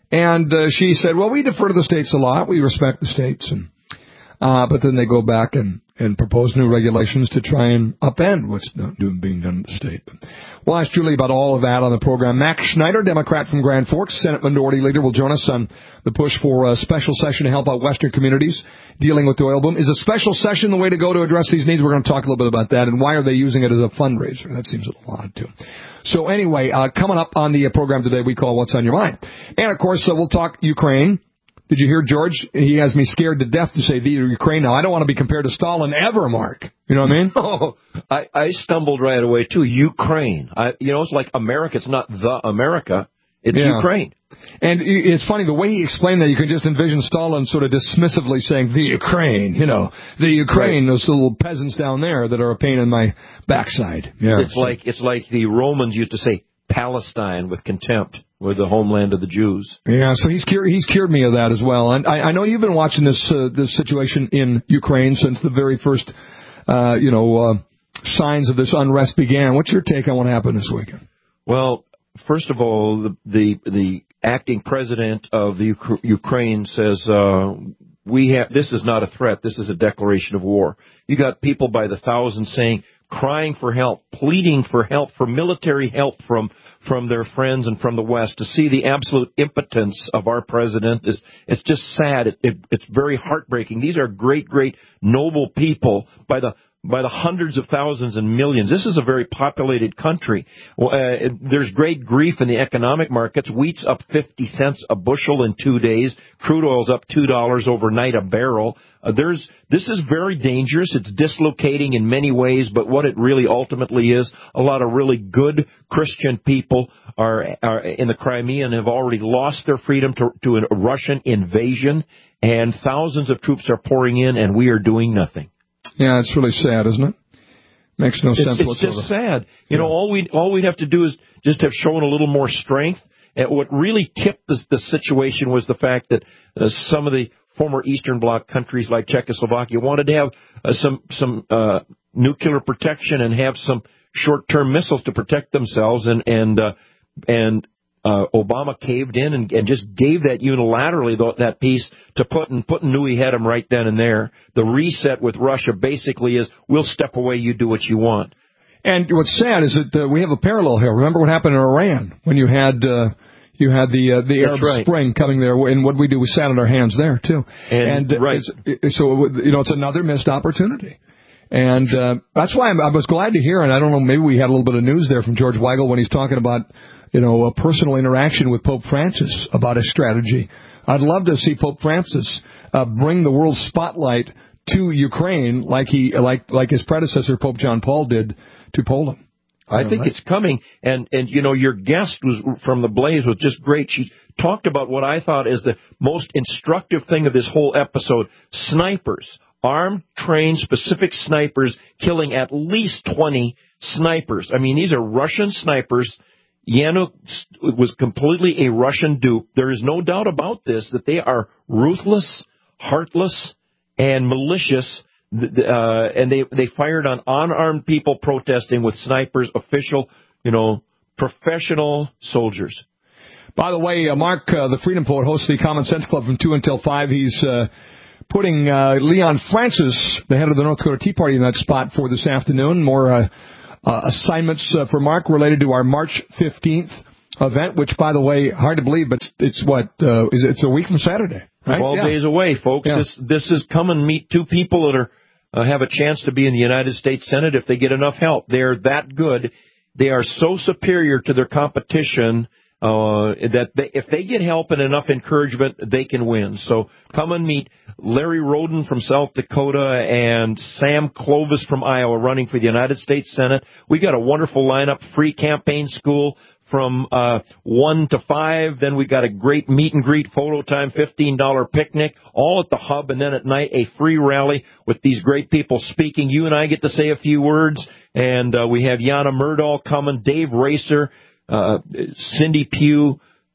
And uh, she said, well, we defer to the states a lot. We respect the states. And uh, but then they go back and, and propose new regulations to try and upend what's being done in the state. We'll ask Julie about all of that on the program. Max Schneider, Democrat from Grand Forks, Senate Minority Leader, will join us on the push for a special session to help out Western communities dealing with the oil boom. Is a special session the way to go to address these needs? We're going to talk a little bit about that. And why are they using it as a fundraiser? That seems a little odd, too. So anyway, uh, coming up on the program today, we call What's on Your Mind. And, of course, uh, we'll talk Ukraine. Did you hear George? He has me scared to death to say the Ukraine now. I don't want to be compared to Stalin ever, Mark. You know what I mean? Oh, I, I stumbled right away, too. Ukraine. I, you know, it's like America. It's not the America. It's yeah. Ukraine. And it's funny, the way he explained that, you can just envision Stalin sort of dismissively saying, the Ukraine, you know, the Ukraine, right. Those little peasants down there that are a pain in my backside. Yeah. It's like it's like the Romans used to say Palestine with contempt, or the homeland of the Jews. Yeah, so he's cured, he's cured me of that as well. And I, I know you've been watching this uh, this situation in Ukraine since the very first, uh, you know, uh, signs of this unrest began. What's your take on what happened this weekend? Well, first of all, the the, the acting president of the U- Ukraine says uh, we have this is not a threat. This is a declaration of war. You got people by the thousands saying, crying for help, pleading for help, for military help from from their friends and from the West. To see the absolute impotence of our president is it's just sad. It, it, it's very heartbreaking. These are great, great, noble people by the by the hundreds of thousands and millions. This is a very populated country. Uh, there's great grief in the economic markets. Wheat's up fifty cents a bushel in two days. Crude oil's up two dollars overnight a barrel. Uh, there's this is very dangerous. It's dislocating in many ways, but what it really ultimately is, a lot of really good Christian people are, are in the Crimea and have already lost their freedom to, to a Russian invasion, and thousands of troops are pouring in, and we are doing nothing. Yeah, it's really sad, isn't it? Makes no sense it's, it's whatsoever. It's just sad. You yeah. know, all we all we'd have to do is just have shown a little more strength. And what really tipped the, the situation was the fact that uh, some of the former Eastern Bloc countries like Czechoslovakia wanted to have uh, some some uh, nuclear protection and have some short-term missiles to protect themselves, and and uh, and uh, Obama caved in and, and just gave that unilaterally, though, that piece to Putin. Putin knew he had him right then and there. The reset with Russia basically is, we'll step away, you do what you want. And what's sad is that uh, we have a parallel here. Remember what happened in Iran when you had uh, you had the uh, the Arab right. Spring coming there, and what we do, we sat on our hands there too. And, and right. it's, so you know, it's another missed opportunity. And uh, that's why I'm, I was glad to hear, and I don't know, maybe we had a little bit of news there from George Weigel when he's talking about, you know, a personal interaction with Pope Francis about his strategy. I'd love to see Pope Francis uh, bring the world spotlight to Ukraine like he like like his predecessor Pope John Paul did to Poland. I think it's coming, and and you know, your guest was from the Blaze was just great. She talked about what I thought is the most instructive thing of this whole episode: snipers. Armed, trained, specific snipers killing at least twenty snipers. I mean, these are Russian snipers. Yanuk was completely a Russian dupe. There is no doubt about this, that they are ruthless, heartless, and malicious. Uh, and they, they fired on unarmed people protesting with snipers, official, you know, professional soldiers. By the way, uh, Mark, uh, the Freedom Poet, hosts the Common Sense Club from two until five. He's uh, putting uh, Leon Francis, the head of the North Dakota Tea Party, in that spot for this afternoon. More uh, uh, assignments uh, for Mark related to our March fifteenth event, which, by the way, hard to believe, but it's, it's what, uh, is it, it's a week from Saturday, right? twelve yeah. days away, folks. Yeah. This, this is come and meet two people that are uh, have a chance to be in the United States Senate if they get enough help. They're that good. They are so superior to their competition Uh, that they, if they get help and enough encouragement, they can win. So come and meet Larry Roden from South Dakota and Sam Clovis from Iowa running for the United States Senate. We got a wonderful lineup, free campaign school from uh one to five. Then we got a great meet and greet, photo time, fifteen dollars picnic, all at the Hub. And then at night, a free rally with these great people speaking. You and I get to say a few words. And uh, we have Yana Murdahl coming, Dave Racer, Uh, Cindy Pugh,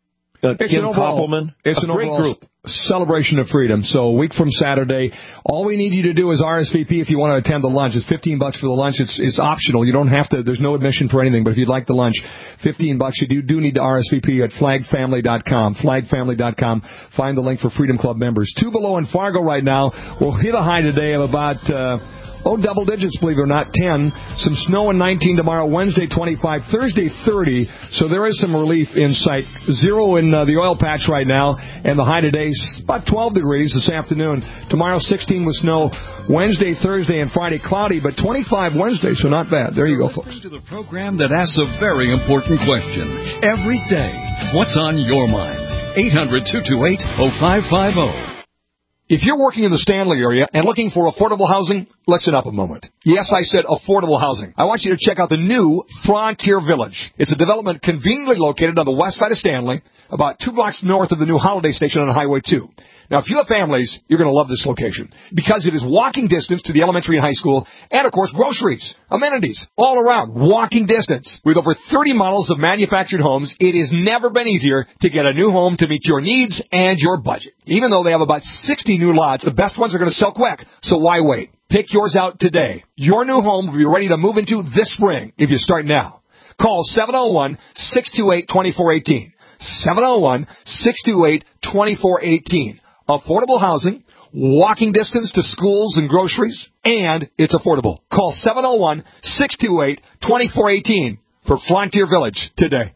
uh, it's Kim an overall, Koppelman. It's a an great overall group. celebration of freedom. So a week from Saturday, all we need you to do is R S V P if you want to attend the lunch. It's fifteen bucks for the lunch. It's it's optional. You don't have to. There's no admission for anything. But if you'd like the lunch, fifteen bucks. You do do need to R S V P at flag family dot com. flag family dot com. Find the link for Freedom Club members. Two below in Fargo right now. We'll hit a high today of about. Uh, Oh, double digits, believe it or not, ten. Some snow in nineteen tomorrow, Wednesday twenty-five, Thursday thirty. So there is some relief in sight. Zero in uh, the oil patch right now, and the high today is about twelve degrees this afternoon. Tomorrow sixteen with snow. Wednesday, Thursday, and Friday cloudy, but twenty-five Wednesday, so not bad. There you go, folks. To the program that asks a very important question every day. What's on your mind? eight hundred, two two eight, oh five five oh. If you're working in the Stanley area and looking for affordable housing, listen up a moment. Yes, I said affordable housing. I want you to check out the new Frontier Village. It's a development conveniently located on the west side of Stanley, about two blocks north of the new Holiday Station on Highway two. Now, if you have families, you're going to love this location because it is walking distance to the elementary and high school and, of course, groceries, amenities, all around, walking distance. With over thirty models of manufactured homes, it has never been easier to get a new home to meet your needs and your budget. Even though they have about sixty new lots, the best ones are going to sell quick, so why wait? Pick yours out today. Your new home will be ready to move into this spring if you start now. Call seven oh one, six two eight, two four one eight. seven oh one, six two eight, two four one eight. Affordable housing, walking distance to schools and groceries, and it's affordable. Call seven oh one, six two eight, two four one eight for Frontier Village today.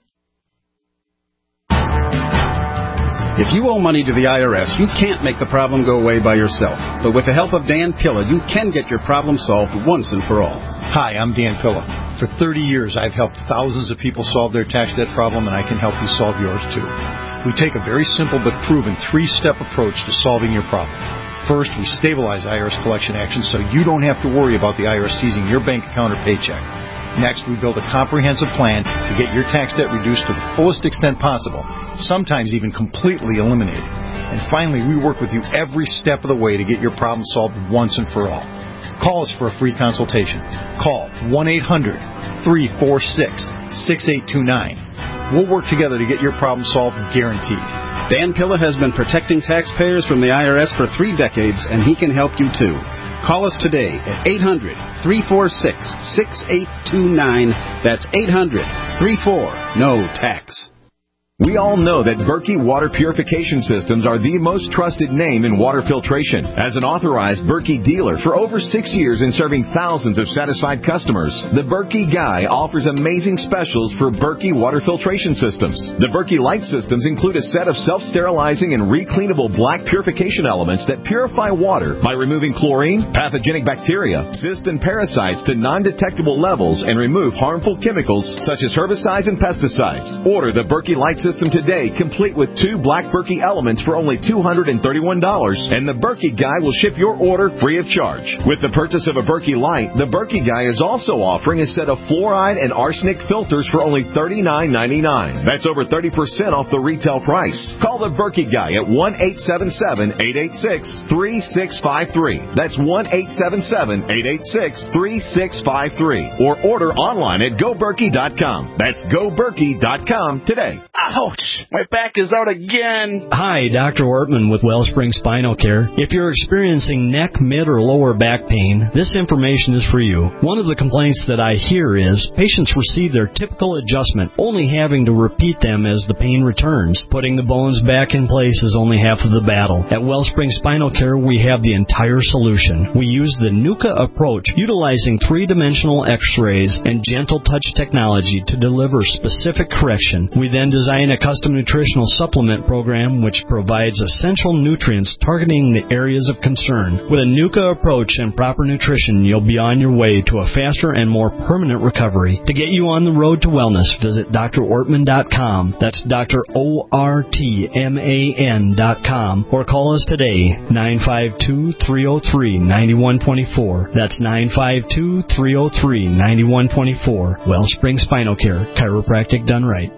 If you owe money to the I R S, you can't make the problem go away by yourself. But with the help of Dan Pilla, you can get your problem solved once and for all. Hi, I'm Dan Pilla. For thirty years, I've helped thousands of people solve their tax debt problem, and I can help you solve yours too. We take a very simple but proven three-step approach to solving your problem. First, we stabilize I R S collection actions so you don't have to worry about the I R S seizing your bank account or paycheck. Next, we build a comprehensive plan to get your tax debt reduced to the fullest extent possible, sometimes even completely eliminated. And finally, we work with you every step of the way to get your problem solved once and for all. Call us for a free consultation. Call one eight hundred, three four six, six eight two nine. We'll work together to get your problem solved, guaranteed. Dan Pilla has been protecting taxpayers from the I R S for three decades, and he can help you too. Call us today at eight hundred, three four six, six eight two nine. That's eight hundred, three four, N O tax. We all know that Berkey Water Purification Systems are the most trusted name in water filtration. As an authorized Berkey dealer for over six years and serving thousands of satisfied customers, the Berkey Guy offers amazing specials for Berkey Water Filtration Systems. The Berkey Light Systems include a set of self-sterilizing and recleanable black purification elements that purify water by removing chlorine, pathogenic bacteria, cysts, and parasites to non-detectable levels and remove harmful chemicals such as herbicides and pesticides. Order the Berkey Light System today, complete with two black Berkey elements for only two hundred thirty-one dollars, and the Berkey Guy will ship your order free of charge. With the purchase of a Berkey Light, the Berkey Guy is also offering a set of fluoride and arsenic filters for only thirty-nine ninety-nine. That's over thirty percent off the retail price. Call the Berkey Guy at one eight seven seven, eight eight six, three six five three. That's one eight seven seven, eight eight six, three six five three. Or order online at go berkey dot com. That's go berkey dot com today. Ouch! My back is out again. Hi, Doctor Ortman with Wellspring Spinal Care. If you're experiencing neck, mid, or lower back pain, this information is for you. One of the complaints that I hear is patients receive their typical adjustment, only having to repeat them as the pain returns. Putting the bones back in place is only half of the battle. At Wellspring Spinal Care, we have the entire solution. We use the NUCA approach, utilizing three-dimensional x-rays and gentle touch technology to deliver specific correction. We then design a custom nutritional supplement program which provides essential nutrients targeting the areas of concern. With a NUCA approach and proper nutrition, you'll be on your way to a faster and more permanent recovery. To get you on the road to wellness, visit D R ortman dot com. That's Doctor O R T M A N dot com. Or call us today, nine five two, three oh three, nine one two four. That's nine five two, three oh three, nine one two four. Wellspring Spinal Care, chiropractic done right.